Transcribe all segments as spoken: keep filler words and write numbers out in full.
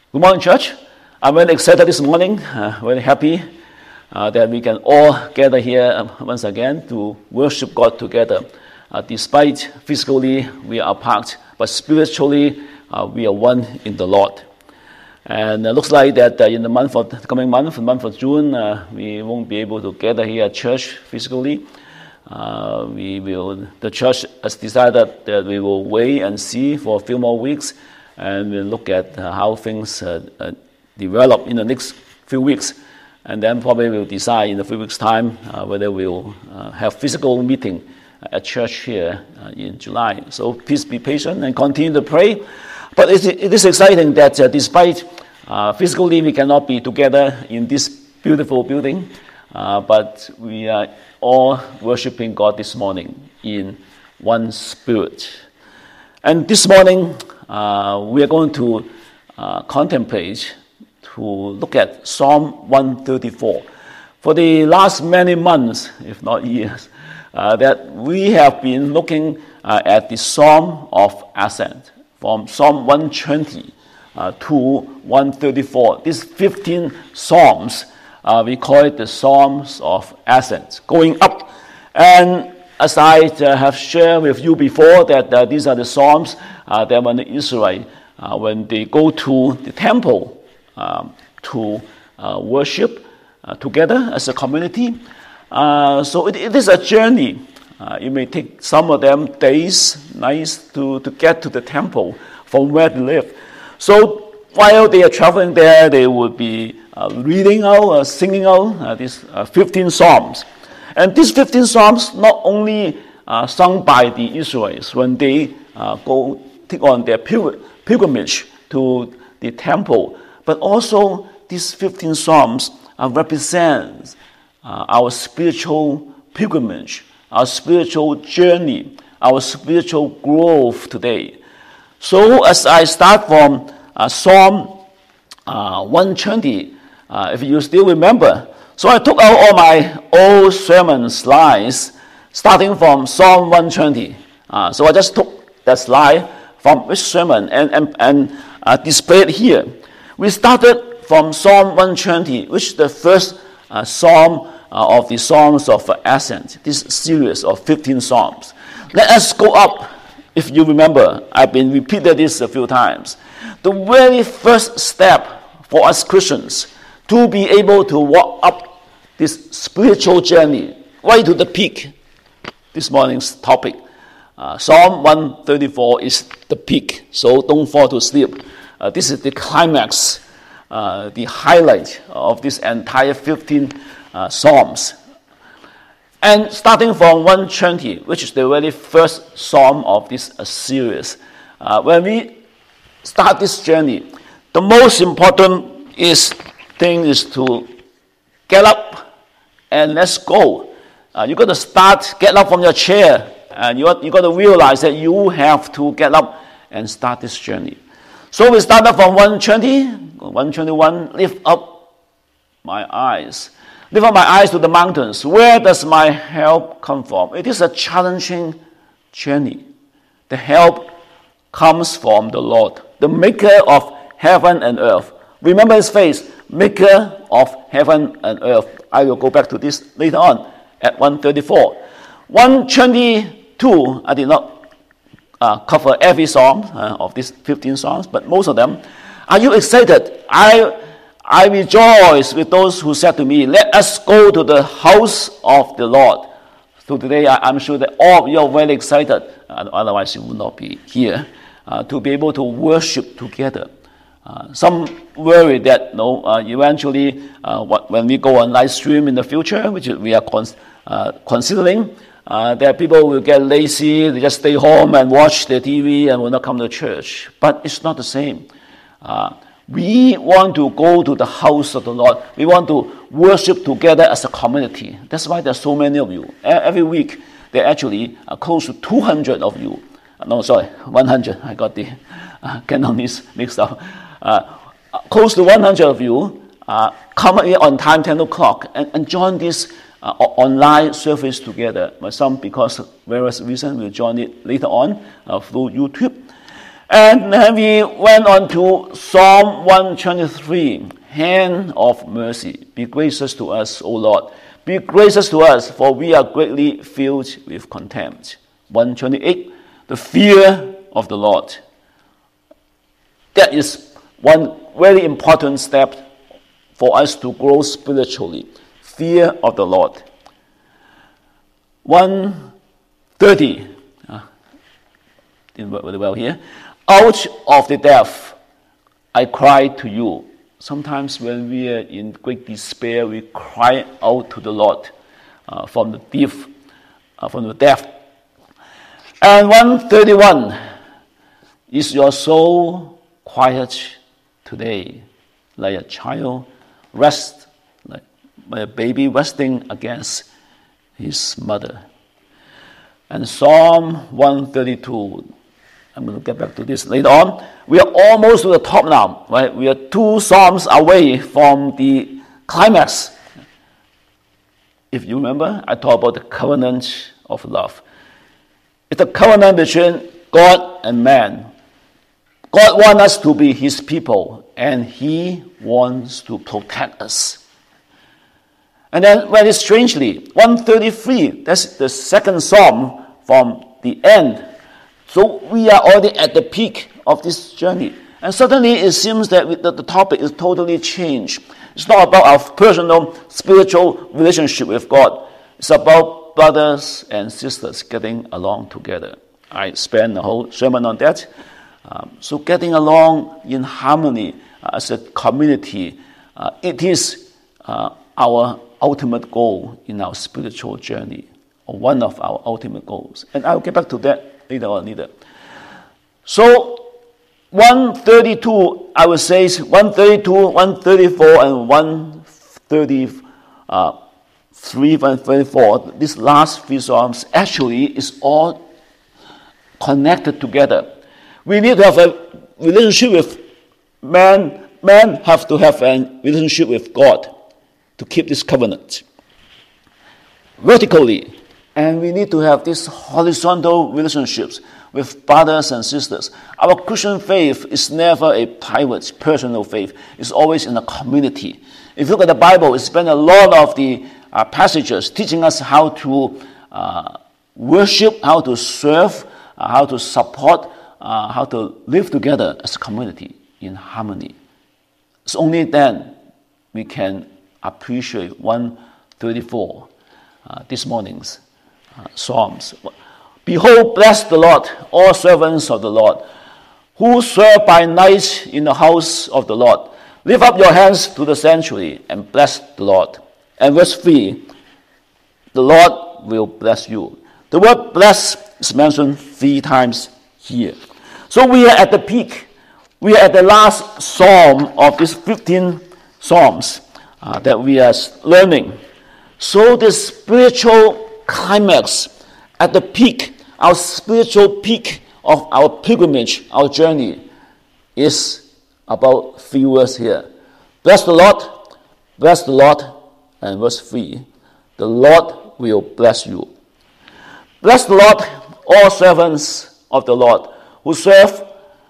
Good morning, church. I'm very excited this morning, uh, very happy uh, that we can all gather here once again to worship God together. Uh, despite physically we are apart, but spiritually uh, we are one in the Lord. And it looks like that uh, in the month of the coming month, the month of June, uh, we won't be able to gather here at church physically. Uh, we will. The church has decided that we will wait and see for a few more weeks. And we'll look at uh, how things uh, uh, develop in the next few weeks. And then probably we'll decide in a few weeks' time uh, whether we'll uh, have physical meeting at church here uh, in July. So please be patient and continue to pray. But it, it is exciting that uh, despite uh, physically we cannot be together in this beautiful building, uh, but we are all worshiping God this morning in one spirit. And this morning, Uh, we are going to uh, contemplate, to look at Psalm one thirty-four. For the last many months, if not years, uh, that we have been looking uh, at the Psalm of Ascent, from Psalm one twenty uh, to one thirty-four. These fifteen Psalms, uh, we call it the Psalms of Ascent, going up. And as I uh, have shared with you before, that uh, these are the Psalms uh, that when the Israel, uh, when they go to the temple um, to uh, worship uh, together as a community. Uh, so it, it is a journey. Uh, it may take some of them days, nights to, to get to the temple from where they live. So while they are traveling there, they would be uh, reading out, uh, singing out uh, these uh, fifteen Psalms. And these fifteen Psalms not only uh, sung by the Israelites when they uh, go take on their pil- pilgrimage to the temple, but also these fifteen Psalms uh, represent uh, our spiritual pilgrimage, our spiritual journey, our spiritual growth today. So as I start from uh, Psalm uh, one twenty, uh, if you still remember, so I took out all my old sermon slides, starting from Psalm one twenty. Uh, so I just took that slide from which sermon and, and, and uh, displayed it here. We started from Psalm one twenty, which is the first uh, psalm uh, of the Psalms of Ascent, this series of fifteen Psalms. Let us go up. If you remember, I've been repeated this a few times. The very first step for us Christians to be able to walk up this spiritual journey, right to the peak. This morning's topic. Uh, Psalm one thirty-four is the peak, so don't fall to sleep. Uh, this is the climax, uh, the highlight of this entire fifteen uh, Psalms. And starting from one twenty, which is the very first Psalm of this uh, series, uh, when we start this journey, the most important is thing is to get up and let's go. Uh, you got to start, get up from your chair, and you got, you got to realize that you have to get up and start this journey. So we started from one twenty, one twenty-one, lift up my eyes. Lift up my eyes to the mountains. Where does my help come from? It is a challenging journey. The help comes from the Lord, the maker of heaven and earth. Remember his face, maker of heaven and earth. I will go back to this later on at one thirty-four. one twenty-two, I did not uh, cover every psalm uh, of these fifteen psalms, but most of them. Are you excited? I I rejoice with those who said to me, let us go to the house of the Lord. So today I, I'm sure that all of you are very excited, uh, otherwise you would not be here, uh, to be able to worship together. Uh, some worry that no, uh, eventually uh, what, when we go on live stream in the future, which we are cons- uh, considering, uh, that people will get lazy, they just stay home and watch the T V and will not come to church. But it's not the same. Uh, we want to go to the house of the Lord. We want to worship together as a community. That's why there are so many of you. Every week, there are actually uh, close to two hundred of you. Uh, no, sorry, one hundred. I got the uh, Cantonese mixed up. Uh, close to one hundred of you uh, come here on time, ten o'clock, and, and join this uh, online service together. But some, because of various reasons, will join it later on uh, through YouTube. And then we went on to Psalm one twenty-three. Hand of mercy, be gracious to us, O Lord. Be gracious to us, for we are greatly filled with contempt. one twenty-eight, the fear of the Lord. That is one very important step for us to grow spiritually. Fear of the Lord. one thirty, uh, didn't work very well here. Out of the depth, I cry to you. Sometimes when we are in great despair, we cry out to the Lord uh, from the deep, uh, from the depth. And one thirty-one, is your soul quiet today, like a child rest, like a baby resting against his mother? And Psalm one thirty-two, I'm going to get back to this later on. We are almost to the top now, right? We are two Psalms away from the climax. If you remember, I talked about the covenant of love. It's a covenant between God and man. God wants us to be his people, and he wants to protect us. And then very strangely, one thirty-three, that's the second Psalm from the end. So we are already at the peak of this journey. And suddenly it seems that the, the topic is totally changed. It's not about our personal spiritual relationship with God. It's about brothers and sisters getting along together. I spent the whole sermon on that. Um, so getting along in harmony uh, as a community, uh, it is uh, our ultimate goal in our spiritual journey, or one of our ultimate goals. And I'll get back to that later on later. So one thirty-two, I would say, one thirty-two, one thirty-four, and one thirty-three, one thirty-four, these last three Psalms actually is all connected together. We need to have a relationship with man. Men have to have a relationship with God to keep this covenant vertically. And we need to have these horizontal relationships with brothers and sisters. Our Christian faith is never a private, personal faith. It's always in a community. If you look at the Bible, it spends a lot of the uh, passages teaching us how to uh, worship, how to serve, uh, how to support, uh, how to live together as a community in harmony. It's only then we can appreciate one thirty-four, uh, this morning's Uh, Psalms. Behold, bless the Lord, all servants of the Lord, who serve by night in the house of the Lord. Lift up your hands to the sanctuary and bless the Lord. And verse three, the Lord will bless you. The word bless is mentioned three times here. So we are at the peak. We are at the last psalm of these fifteen psalms uh, that we are learning. So the spiritual climax, at the peak, our spiritual peak of our pilgrimage, our journey, is about three words here. Bless the Lord, bless the Lord, and verse three, the Lord will bless you. Bless the Lord, all servants of the Lord, who serve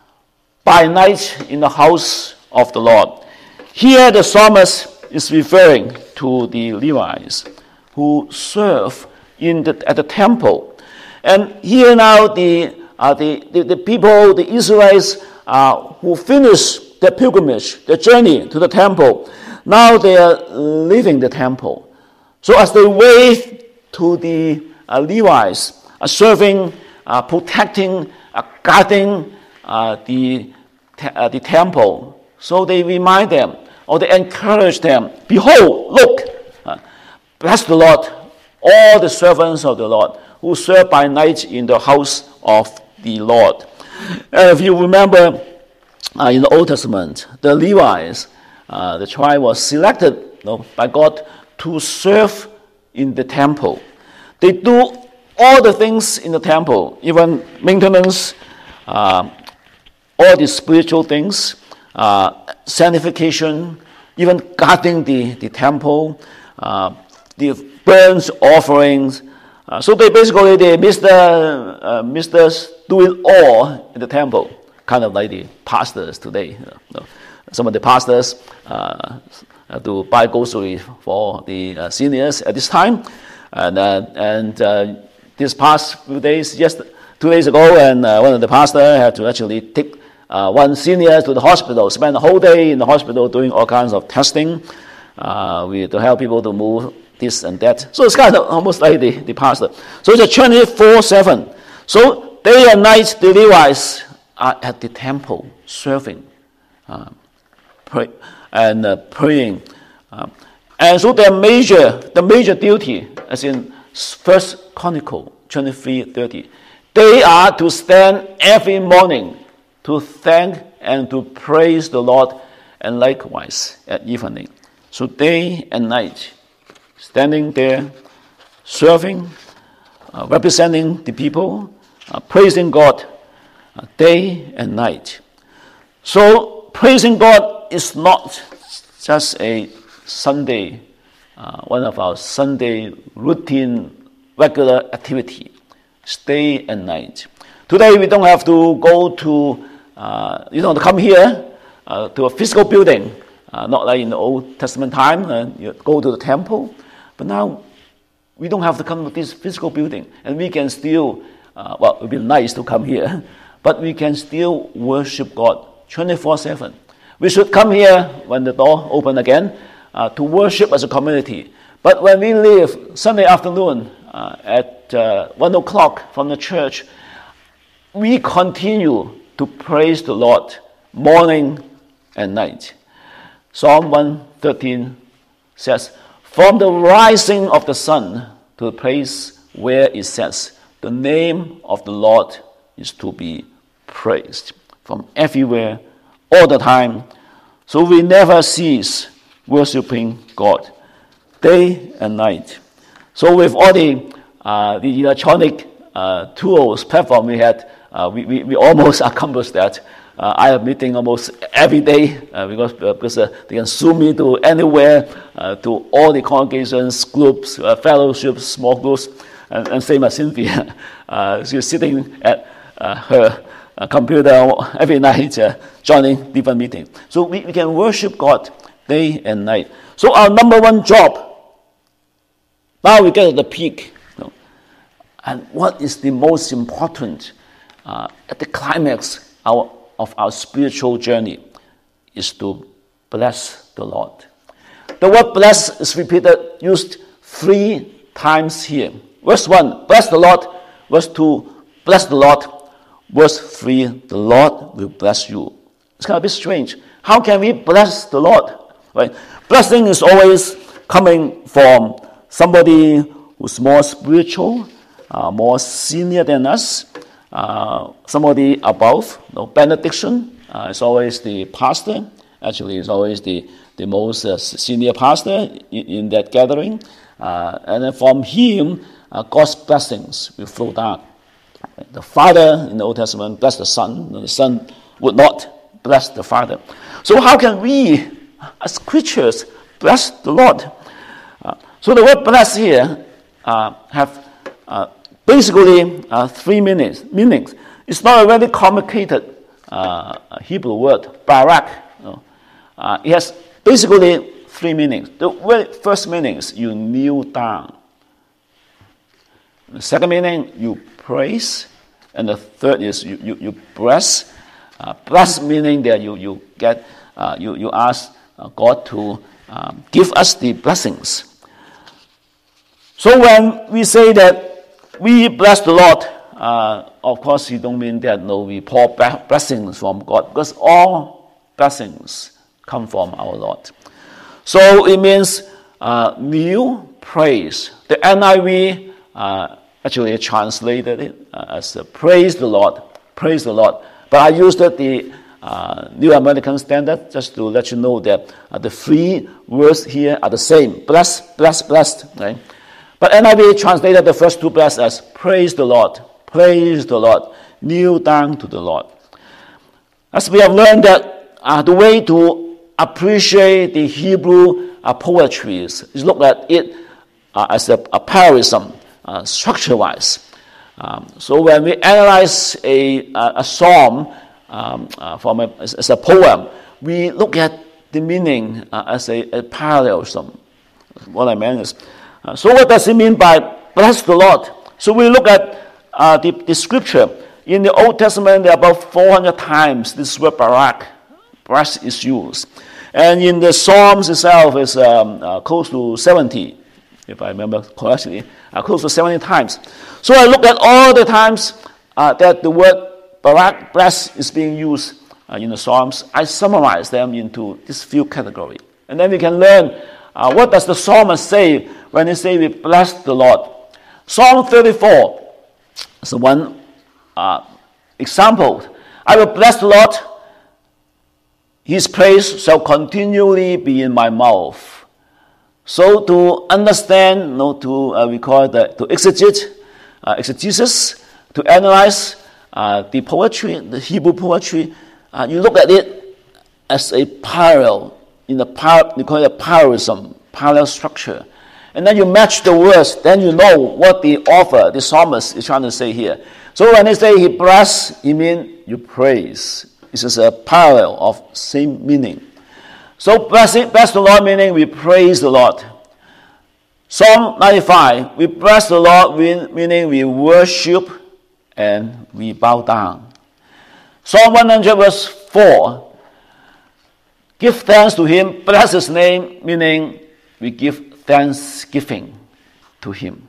by night in the house of the Lord. Here the psalmist is referring to the Levites who serve in the, at the temple. And here now the, uh, the, the, the people, the Israelites uh, who finished their pilgrimage, their journey to the temple, now they are leaving the temple. So as they wave to the uh, Levites, uh, serving, uh, protecting, uh, guarding uh, the, te- uh, the temple, so they remind them, or they encourage them, behold, look, uh, bless the Lord, all the servants of the Lord who serve by night in the house of the Lord. And if you remember uh, in the Old Testament, the Levites, uh, the tribe was selected you know, by God to serve in the temple. They do all the things in the temple, even maintenance, uh, all the spiritual things, uh, sanctification, even guarding the, the temple, uh, the burnt offerings. Uh, so they basically, they Mister Uh, Mister do it all in the temple. kind of like the pastors today. You know. Some of the pastors uh, to buy grocery for the uh, seniors at this time. And, uh, and uh, this past few days, just two days ago, and uh, one of the pastors had to actually take uh, one senior to the hospital, spend the whole day in the hospital doing all kinds of testing uh, we, to help people to move this and that. So it's kind of almost like the, the pastor. So it's a twenty-four seven. So day and night, the Levites are at the temple serving, uh, pray, and uh, praying. Uh, and so their major, the major duty, as in First Chronicle twenty-three thirty, they are to stand every morning to thank and to praise the Lord, and likewise at evening. So day and night, standing there, serving, uh, representing the people, uh, praising God, uh, day and night. So praising God is not just a Sunday, uh, one of our Sunday routine, regular activity. It's day and night. Today we don't have to go to, uh, you know, to come here uh, to a physical building, uh, not like in the Old Testament time, uh, you go to the temple. But now we don't have to come to this physical building, and we can still, uh, well, it would be nice to come here, but we can still worship God twenty-four seven. We should come here when the door open again uh, to worship as a community. But when we leave Sunday afternoon uh, at uh, one o'clock from the church, we continue to praise the Lord morning and night. Psalm one thirteen says, "From the rising of the sun to the place where it sets, the name of the Lord is to be praised." From everywhere, all the time. So we never cease worshiping God, day and night. So with all the uh, the electronic uh, tools, platform we had, uh, we, we, we almost accomplished that. Uh, I have meeting almost every day uh, because, uh, because uh, they can zoom me to anywhere, uh, to all the congregations, groups, uh, fellowships, small groups, and, and same as Cynthia. Uh, she's sitting at uh, her uh, computer every night, uh, joining different meetings. So we, we can worship God day and night. So our number one job, now we get to the peak. You know, and what is the most important uh, at the climax our, of our spiritual journey is to bless the Lord. The word bless is repeated, used three times here. Verse one, bless the Lord. Verse two, bless the Lord. Verse three, the Lord will bless you. It's kind of a bit strange. How can we bless the Lord? Right? Blessing is always coming from somebody who's more spiritual, uh, more senior than us, uh, somebody above. No, benediction uh, is always the pastor. Actually, it's always the, the most uh, senior pastor in, in that gathering. Uh, and then from him, uh, God's blessings will flow down. The Father in the Old Testament blessed the Son. The Son would not bless the Father. So how can we, as creatures, bless the Lord? Uh, so the word bless here uh, have uh, basically uh, three meanings. meanings. It's not a very complicated uh, Hebrew word, barak. You know. uh, it has basically three meanings. The very first meaning is you kneel down. The second meaning, you praise. And the third is you, you, you bless. Uh, bless meaning that you, you get, uh, you, you ask uh, God to um, give us the blessings. So when we say that we bless the Lord, uh, of course you don't mean that no, we pour blessings from God, because all blessings come from our Lord. So it means uh, new praise. The N I V uh, actually translated it uh, as uh, praise the Lord, praise the Lord. But I used the uh, New American Standard just to let you know that uh, the three words here are the same. Bless, bless, blessed. Right? But N I V translated the first two bless as praise the Lord, praise the Lord, kneel down to the Lord. As we have learned that uh, the way to appreciate the Hebrew uh, poetry is, is look at it uh, as a, a parallelism. Uh, structure-wise. Um, so when we analyze a, a, a psalm, um, uh, from a, as, as a poem, we look at the meaning uh, as a, a parallelism. What I meant is, uh, so what does it mean by bless the Lord? So we look at uh, the, the scripture. In the Old Testament, there are about four hundred times this word barak, bless, is used. And in the Psalms itself, is um, uh, close to seventy, if I remember correctly, uh, close to seventy times. So I look at all the times uh, that the word barak, bless, is being used uh, in the Psalms. I summarize them into this few categories. And then we can learn uh, what does the psalmist say when he say we bless the Lord. Psalm thirty-four is one uh, example. I will bless the Lord. His praise shall continually be in my mouth. So to understand, you know, to uh, we call it the, to exegete, uh, exegesis, to analyze uh, the poetry, the Hebrew poetry, uh, you look at it as a parallel, in the par, we call it a parallelism, parallel structure. And then you match the words, then you know what the author, the psalmist, is trying to say here. So when they say he bless, he means you praise. This is a parallel of same meaning. So bless, it, bless the Lord meaning we praise the Lord. Psalm ninety-five, we bless the Lord meaning we worship and we bow down. Psalm one hundred verse four, give thanks to him, bless his name, meaning we give thanksgiving to him.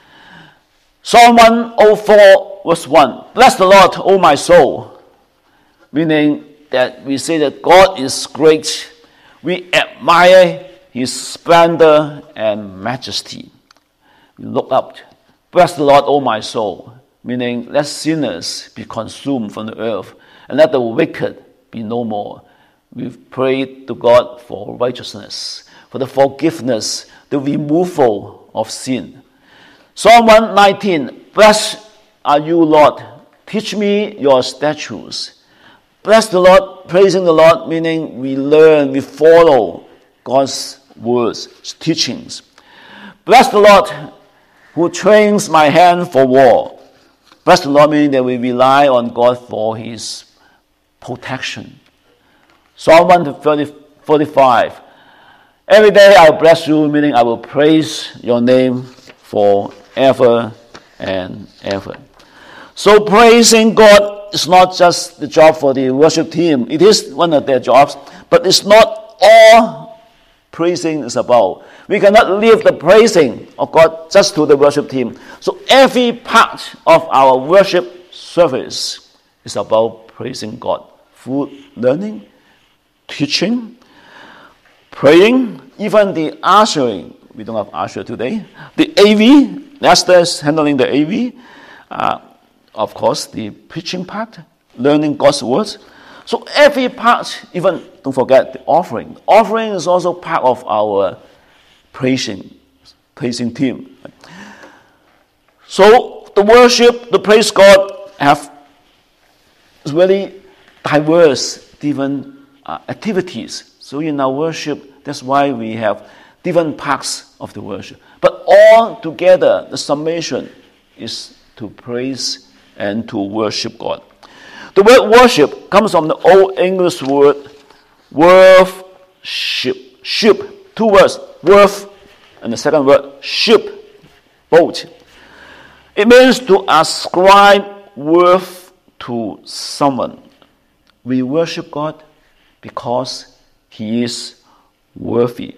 Psalm one oh four verse one, bless the Lord, O my soul, meaning that we say that God is great. We admire his splendor and majesty. We look up, bless the Lord, O my soul, meaning let sinners be consumed from the earth and let the wicked be no more. We pray to God for righteousness, for the forgiveness, the removal of sin. Psalm one nineteen, blessed are you, Lord. Teach me your statutes. Bless the Lord, praising the Lord, meaning we learn, we follow God's words, teachings. Bless the Lord who trains my hand for war. Bless the Lord, meaning that we rely on God for his protection. Psalm one forty-five, every day I will bless you, meaning I will praise your name forever and ever. So praising God is not just the job for the worship team. It is one of their jobs, but it's not all praising is about. We cannot leave the praising of God just to the worship team. So every part of our worship service is about praising God. Through learning, teaching, praying, even the ushering. We don't have usher today. The A V, Esther is handling the A V. Uh, Of course, the preaching part, learning God's words. So every part, even don't forget the offering. The offering is also part of our praising, praising team. So the worship, the praise God have really diverse different uh, activities. So in our worship, that's why we have different parts of the worship. But all together, the summation is to praise and to worship God. The word worship comes from the Old English word worth-ship. Ship, two words, worth, and the second word, ship, boat. It means to ascribe worth to someone. We worship God because he is worthy.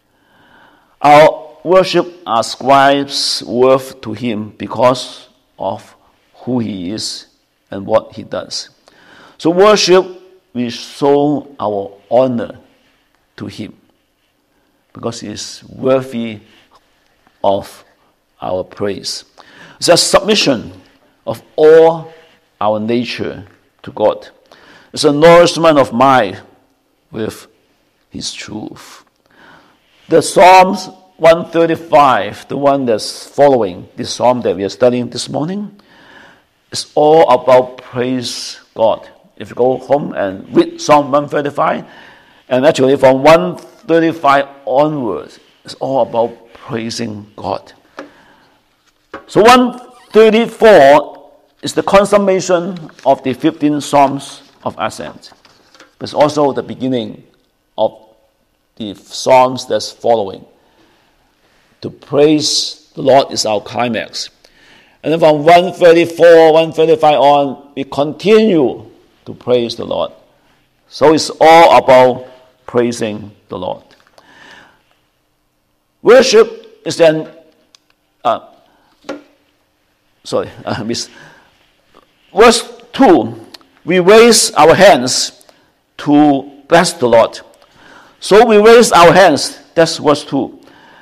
Our worship ascribes worth to him because of who he is and what he does. So worship, we show our honor to him because he is worthy of our praise. It's a submission of all our nature to God. It's a nourishment of mind with his truth. The Psalms one thirty-five, the one that's following this psalm that we are studying this morning, it's all about praise God. If you go home and read Psalm one thirty-five, and actually from one thirty-five onwards, it's all about praising God. So one thirty-four is the consummation of the fifteen Psalms of ascent. But it's also the beginning of the Psalms that's following. To praise the Lord is our climax. And then from one thirty-four, one thirty-five on, we continue to praise the Lord. So it's all about praising the Lord. Worship is then, uh, sorry, uh, miss. Verse two, we raise our hands to bless the Lord. So we raise our hands, that's verse two.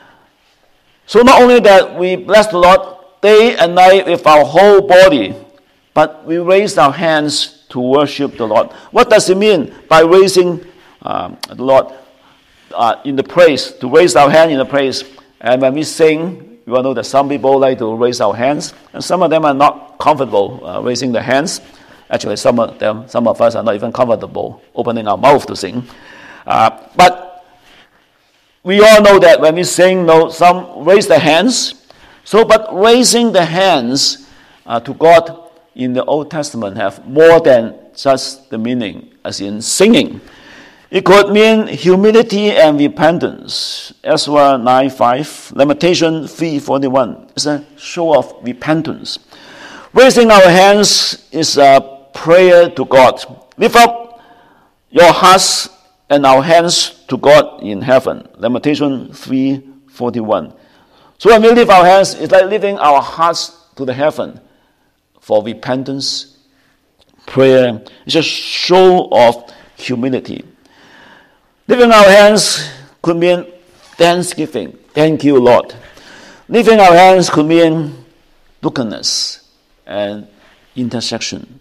So not only that we bless the Lord day and night with our whole body, but we raise our hands to worship the Lord. What does it mean by raising um, the Lord uh, in the praise, to raise our hand in the praise? And when we sing, you all know that some people like to raise our hands, and some of them are not comfortable uh, raising their hands. Actually, some of them, some of us are not even comfortable opening our mouth to sing. Uh, but we all know that when we sing, no, some raise their hands. So, but raising the hands uh, to God in the Old Testament have more than just the meaning as in singing. It could mean humility and repentance. Ezra nine five, Lamentation three forty-one is a show of repentance. Raising our hands is a prayer to God. Lift up your hearts and our hands to God in heaven. Lamentation three forty-one. So when we lift our hands, it's like lifting our hearts to the heaven for repentance, prayer. It's a show of humility. Lifting our hands could mean thanksgiving. Thank you, Lord. Lifting our hands could mean brokenness and intercession.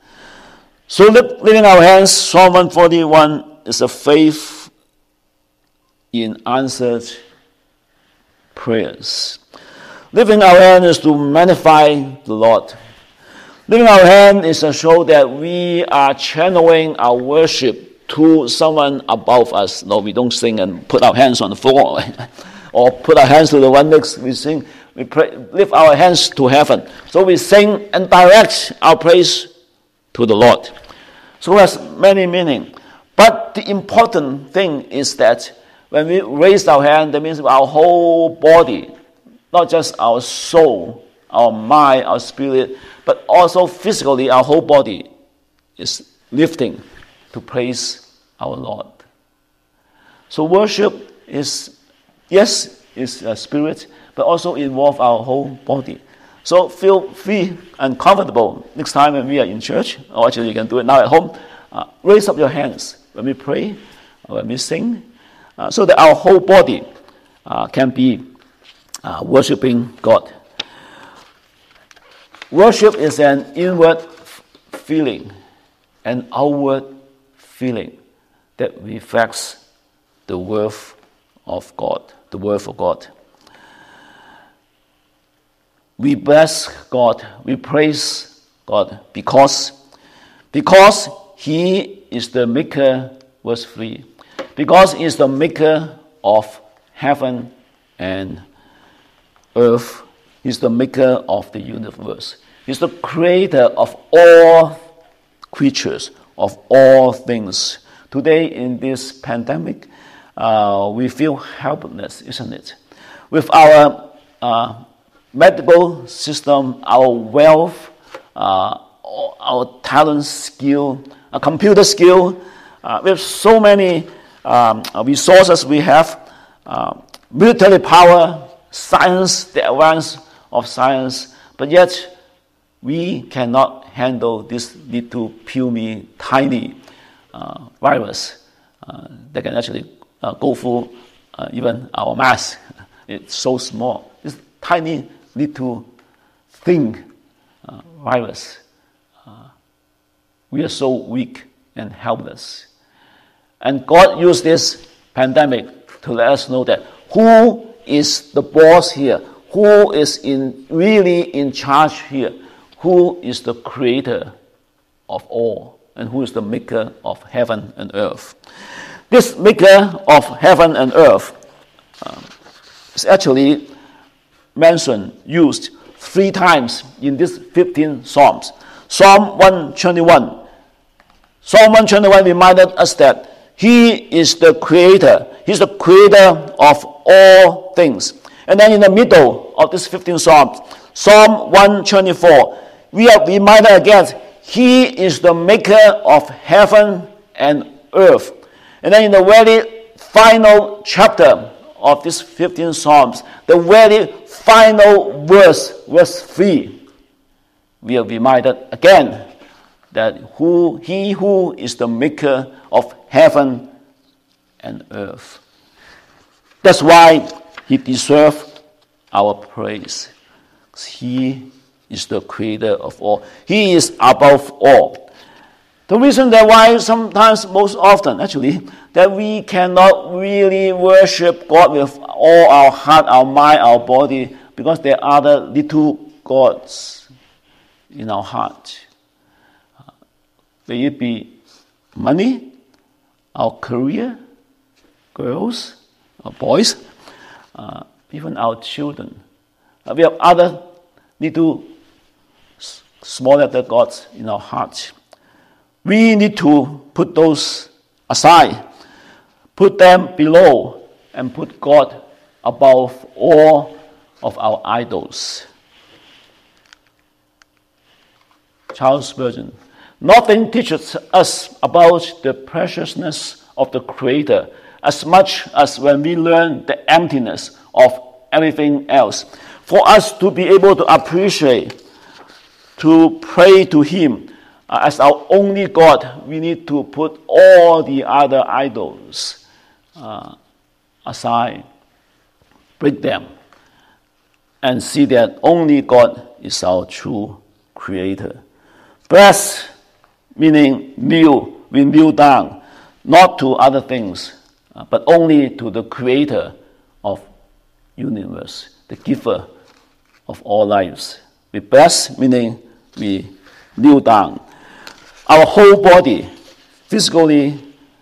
So lifting our hands, Psalm one forty-one, is a faith in answered prayers. Lifting our hand is to magnify the Lord. Lifting our hand is a show that we are channeling our worship to someone above us. No, we don't sing and put our hands on the floor or put our hands to the one next. We sing, we pray, lift our hands to heaven. So we sing and direct our praise to the Lord. So it has many meaning. But the important thing is that when we raise our hand, that means our whole body, not just our soul, our mind, our spirit, but also physically our whole body is lifting to praise our Lord. So worship is, yes, is a spirit, but also involve our whole body. So feel free and comfortable next time when we are in church, or actually you can do it now at home. Uh, raise up your hands when we pray, or when we sing, uh, so that our whole body uh, can be uh, worshiping God. Worship is an inward f- feeling, an outward feeling that reflects the worth of God, the worth of God. We bless God, we praise God because, because He is the maker, verse three, because He is the maker of heaven and earth. He's the maker of the universe. He's the creator of all creatures, of all things. Today in this pandemic, uh, we feel helpless, isn't it? With our uh, medical system, our wealth, uh, our talent, skill, a computer skill, uh, we have so many um, resources we have, uh, military power, science, the advance of science, but yet we cannot handle this little puny, tiny uh, virus uh, that can actually uh, go through uh, even our mask. It's so small. This tiny little thing, uh, virus. Uh, we are so weak and helpless. And God used this pandemic to let us know that who is the boss here, who is in really in charge here, who is the creator of all, and who is the maker of heaven and earth. This maker of heaven and earth um, is actually mentioned, used three times in these fifteen Psalms. Psalm one twenty-one, Psalm one twenty-one reminded us that He is the creator. He's the creator of all things. And then in the middle of this fifteenth Psalm, Psalm one twenty-four, we are reminded again, He is the maker of heaven and earth. And then in the very final chapter of this fifteenth Psalms, the very final verse, verse three, we are reminded again that who He who is the maker of heaven and earth. That's why He deserves our praise. He is the creator of all. He is above all. The reason that why sometimes, most often actually, that we cannot really worship God with all our heart, our mind, our body, because there are other little gods in our heart. May it be money, our career, girls, or boys, uh, even our children. Uh, we have other little smaller gods in our heart. We need to put those aside, put them below, and put God above all of our idols. Charles Spurgeon. Nothing teaches us about the preciousness of the Creator as much as when we learn the emptiness of everything else. For us to be able to appreciate, to pray to Him uh, as our only God, we need to put all the other idols uh, aside, break them, and see that only God is our true Creator. Bless, meaning kneel, we kneel down, not to other things, uh, but only to the Creator of universe, the giver of all lives. We bless, meaning we kneel down. Our whole body, physically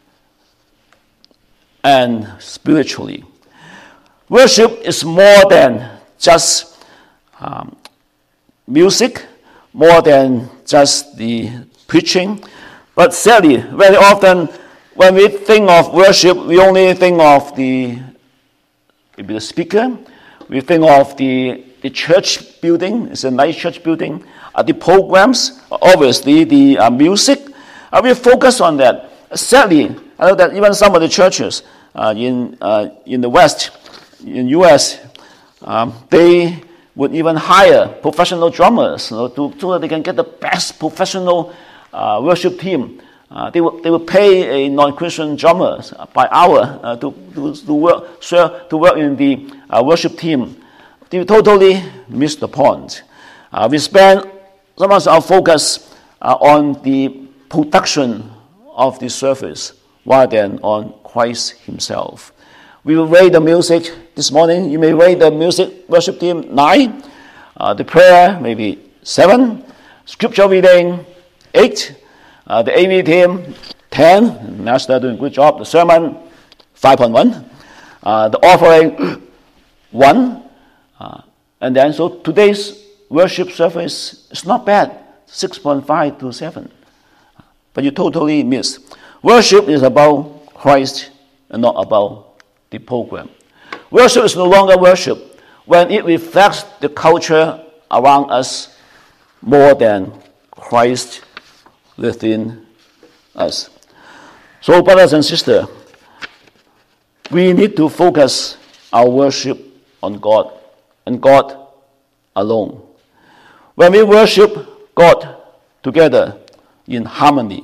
and spiritually. Worship is more than just um, music, more than just the preaching. But sadly, very often when we think of worship, we only think of the maybe the speaker, we think of the, the church building, it's a nice church building, uh, the programs, obviously the uh, music. Uh, we focus on that. Sadly, I know that even some of the churches uh, in uh, in the West, in U S, um, they would even hire professional drummers, you know, to, so that they can get the best professional uh, worship team. Uh, they will they will pay a non-Christian drummer by hour uh, to, to to work to work in the uh, worship team. They totally miss the point. Uh, we spend so much of our focus uh, on the production of the service rather than on Christ Himself. We will rate the music this morning. You may rate the music worship team nine, uh, the prayer maybe seven, scripture reading eight. Uh, the A V team, ten. Master doing a good job. The sermon, five point one. Uh, the offering, one. Uh, and then, so today's worship service is not bad, six point five to seven. But you totally miss. Worship is about Christ and not about the program. Worship is no longer worship when it reflects the culture around us more than Christ within us. So, brothers and sisters, we need to focus our worship on God and God alone. When we worship God together in harmony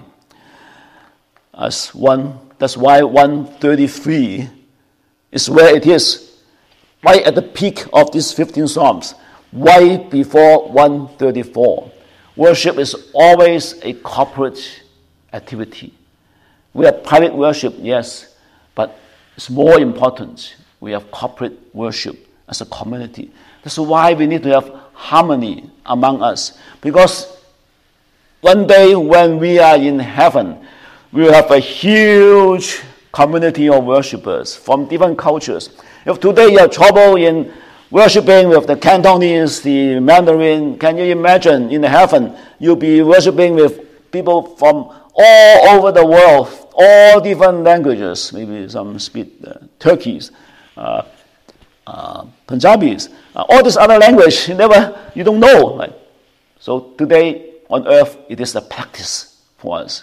as one, that's why one thirty-three is where it is, right at the peak of these fifteen Psalms, right before one thirty-four. Worship is always a corporate activity. We have private worship, yes, but it's more important. We have corporate worship as a community. That's why we need to have harmony among us. Because one day when we are in heaven, we will have a huge community of worshipers from different cultures. If today you have trouble in worshiping with the Cantonese, the Mandarin, can you imagine in heaven you'll be worshiping with people from all over the world, all different languages. Maybe some speak uh, Turkish, uh, uh, Punjabis, uh, all this other language you never, you don't know. Right? So today on earth, it is a practice for us.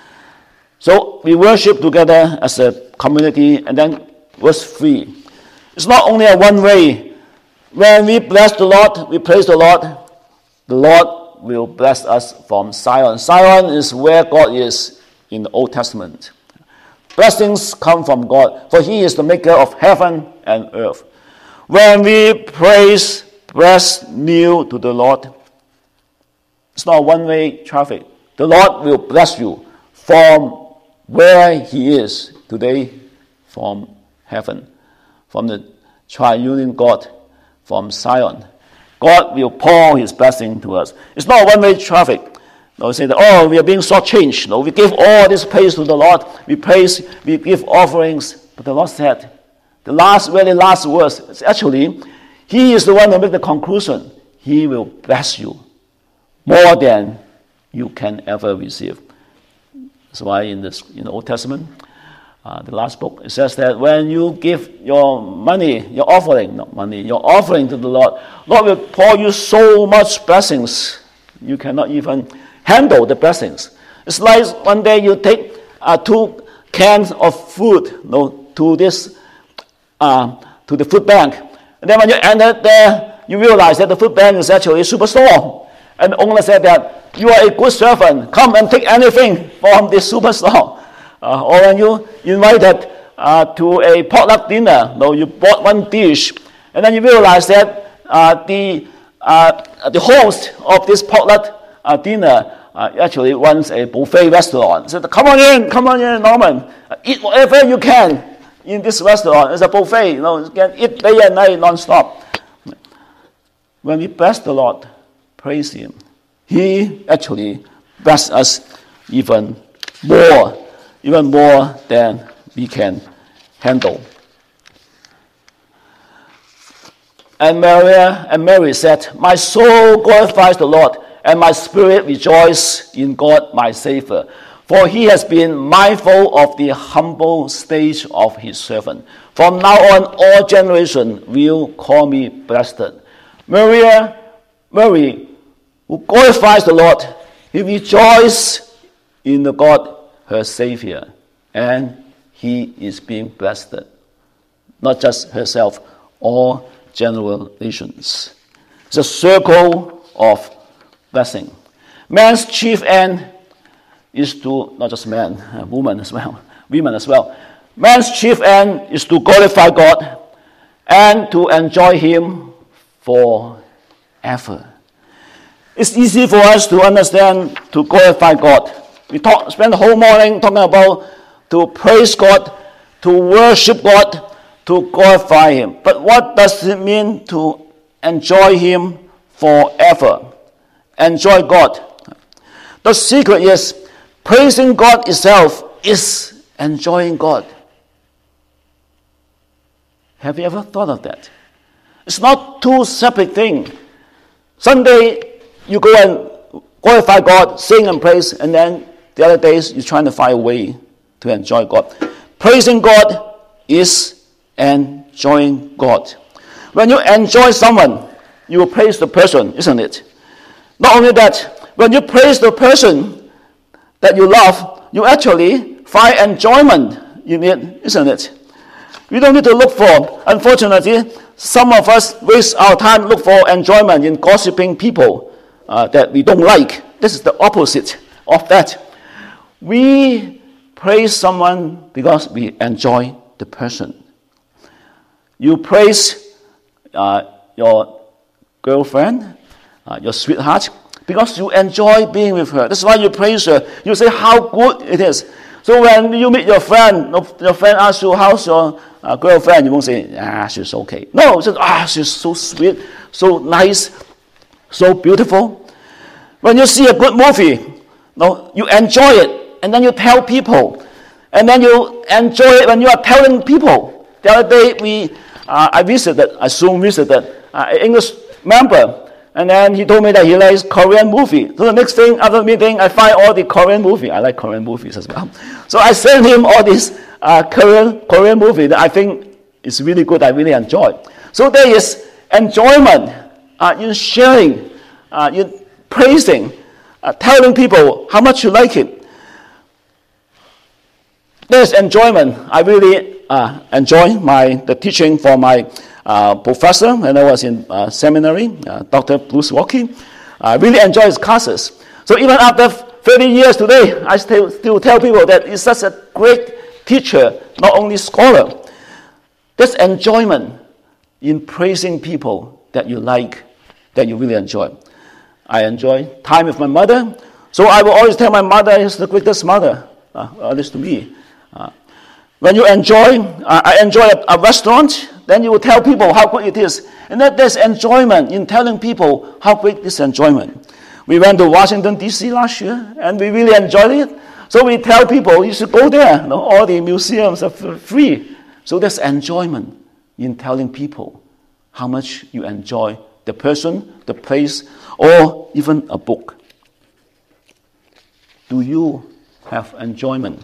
So we worship together as a community, and then verse three. It's not only a one way. When we bless the Lord, we praise the Lord, the Lord will bless us from Zion. Zion is where God is in the Old Testament. Blessings come from God, for He is the maker of heaven and earth. When we praise, bless new to the Lord, it's not one-way traffic. The Lord will bless you from where He is today, from heaven, from the triune God, from Zion. God will pour His blessing to us. It's not one-way traffic. No, say that, oh, we are being shortchanged. No, we give all this praise to the Lord. We praise, we give offerings. But the Lord said, the last, very last verse, is actually, He is the one who makes the conclusion. He will bless you more than you can ever receive. That's why in, this, in the Old Testament, uh, the last book, it says that when you give your money, your offering, not money, your offering to the Lord, Lord will pour you so much blessings, you cannot even handle the blessings. It's like one day you take uh, two cans of food you know, to this, uh, to the food bank. And then when you enter there, you realize that the food bank is actually a superstore. And the owner said that, you are a good servant, come and take anything from this superstore. Uh, or when you invited uh, to a potluck dinner, you know, you bought one dish, and then you realize that uh, the, uh, the host of this potluck uh, dinner uh, actually runs a buffet restaurant. So come on in, come on in, Norman. Uh, eat whatever you can in this restaurant. It's a buffet, you know, you can eat day and night non-stop. When we bless the Lord, praise Him, He actually blesses us even more, even more than we can handle. And Mary, and Mary said, my soul glorifies the Lord, and my spirit rejoices in God my Savior. For He has been mindful of the humble stage of His servant. From now on, all generations will call me blessed. Maria, Mary, who glorifies the Lord, He rejoices in the God, her Savior, and He is being blessed. Not just herself, all generations. It's a circle of blessing. Man's chief end is to, not just man, uh, woman as well, women as well. Man's chief end is to glorify God and to enjoy Him forever. It's easy for us to understand to glorify God. We talk, spend the whole morning talking about to praise God, to worship God, to glorify Him. But what does it mean to enjoy Him forever? Enjoy God. The secret is praising God itself is enjoying God. Have you ever thought of that? It's not two separate things. Sunday, you go and glorify God, sing and praise, and then the other days, you're trying to find a way to enjoy God. Praising God is enjoying God. When you enjoy someone, you will praise the person, isn't it? Not only that, when you praise the person that you love, you actually find enjoyment in it, isn't it? We don't need to look for, unfortunately, some of us waste our time look for enjoyment in gossiping people uh, that we don't like. This is the opposite of that. We praise someone because we enjoy the person. You praise uh, your girlfriend, uh, your sweetheart, because you enjoy being with her. That's why you praise her. You say how good it is. So when you meet your friend, your friend asks you, how's your uh, girlfriend? You won't say, ah, she's okay. No, just, ah, she's so sweet, so nice, so beautiful. When you see a good movie, no, you enjoy it, and then you tell people. And then you enjoy it when you are telling people. The other day, we, uh, I visited, I soon visited, uh, an English member And then he told me that he likes Korean movie. So the next thing, after the meeting, I find all the Korean movie. I like Korean movies as well. So I sent him all these uh, Korean, Korean movie that I think is really good, I really enjoy. So there is enjoyment uh, in sharing, uh, in praising, uh, telling people how much you like it. There's enjoyment. I really uh, enjoy my the teaching for my uh, professor when I was in uh, seminary, uh, Doctor Bruce Walkie. I really enjoy his classes. So even after thirty years today, I still, still tell people that he's such a great teacher, not only scholar. There's enjoyment in praising people that you like, that you really enjoy. I enjoy time with my mother, so I will always tell my mother is the greatest mother, uh, at least to me. Uh, when you enjoy, uh, I enjoy a, a restaurant, then you will tell people how great it is. And that there's enjoyment in telling people how great this enjoyment. We went to Washington, D C last year, and we really enjoyed it. So we tell people, you should go there. You know, all the museums are free. So there's enjoyment in telling people how much you enjoy the person, the place, or even a book. Do you have enjoyment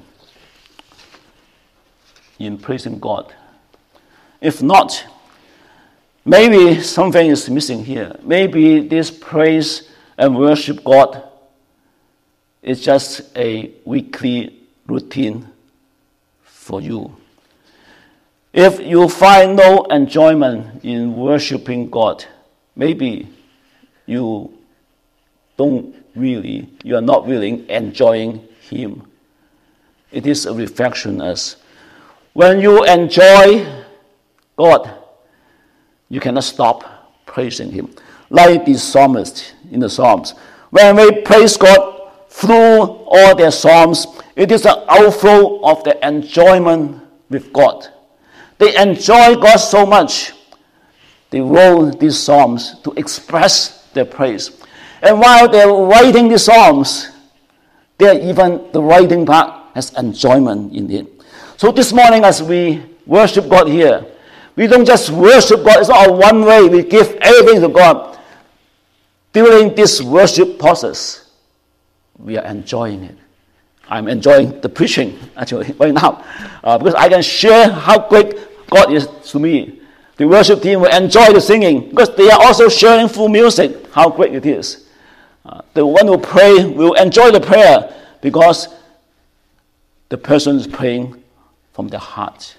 in praising God? If not, maybe something is missing here. Maybe this praise and worship God is just a weekly routine for you. If you find no enjoyment in worshiping God, maybe you don't really, you are not really enjoying Him. It is a reflection as when you enjoy God, you cannot stop praising Him. Like the psalmist in the Psalms. When we praise God through all their Psalms, it is an outflow of the enjoyment with God. They enjoy God so much, they wrote these Psalms to express their praise. And while they're writing these Psalms, they're even, the writing part has enjoyment in it. So this morning as we worship God here, we don't just worship God, it's not a one way, we give everything to God. During this worship process, we are enjoying it. I'm enjoying the preaching, actually, right now, uh, because I can share how great God is to me. The worship team will enjoy the singing, because they are also sharing through music how great it is. Uh, the one who pray will enjoy the prayer, because the person is praying from their heart.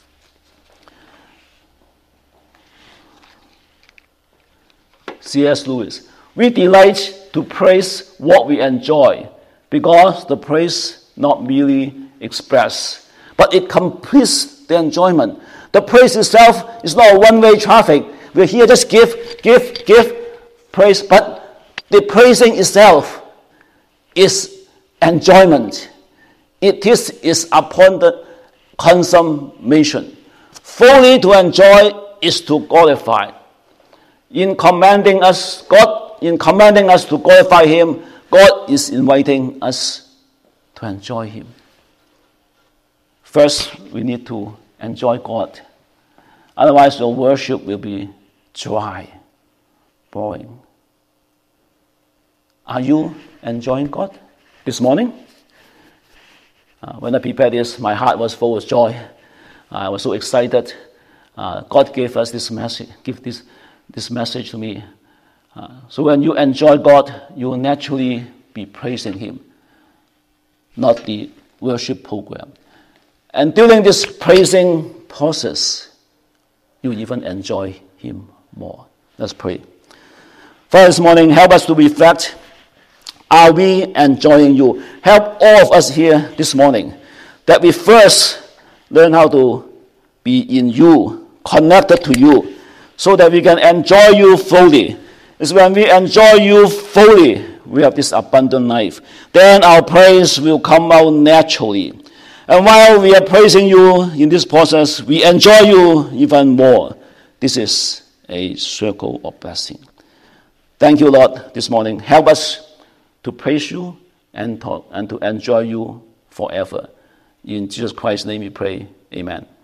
C S Lewis, we delight to praise what we enjoy, because the praise not merely express, but it completes the enjoyment. The praise itself is not a one-way traffic. We're here just give, give, give praise, but the praising itself is enjoyment. It is, is upon the consummation. Fully to enjoy is to glorify. In commanding us, God, in commanding us to glorify Him, God is inviting us to enjoy Him. First, we need to enjoy God. Otherwise, your worship will be dry, boring. Are you enjoying God this morning? Uh, when I prepared this, my heart was full of joy. I was so excited. Uh, God gave us this message, give this, this message to me. Uh, so when you enjoy God, you will naturally be praising Him, not the worship program. And during this praising process, you even enjoy Him more. Let's pray. Father, this morning, help us to reflect. Are we enjoying You? Help all of us here this morning that we first learn how to be in You, connected to You, so that we can enjoy You fully. It's when we enjoy You fully, we have this abundant life. Then our praise will come out naturally. And while we are praising You in this process, we enjoy You even more. This is a circle of blessing. Thank You, Lord, this morning. Help us to praise You and to, and to enjoy You forever. In Jesus Christ's name we pray. Amen.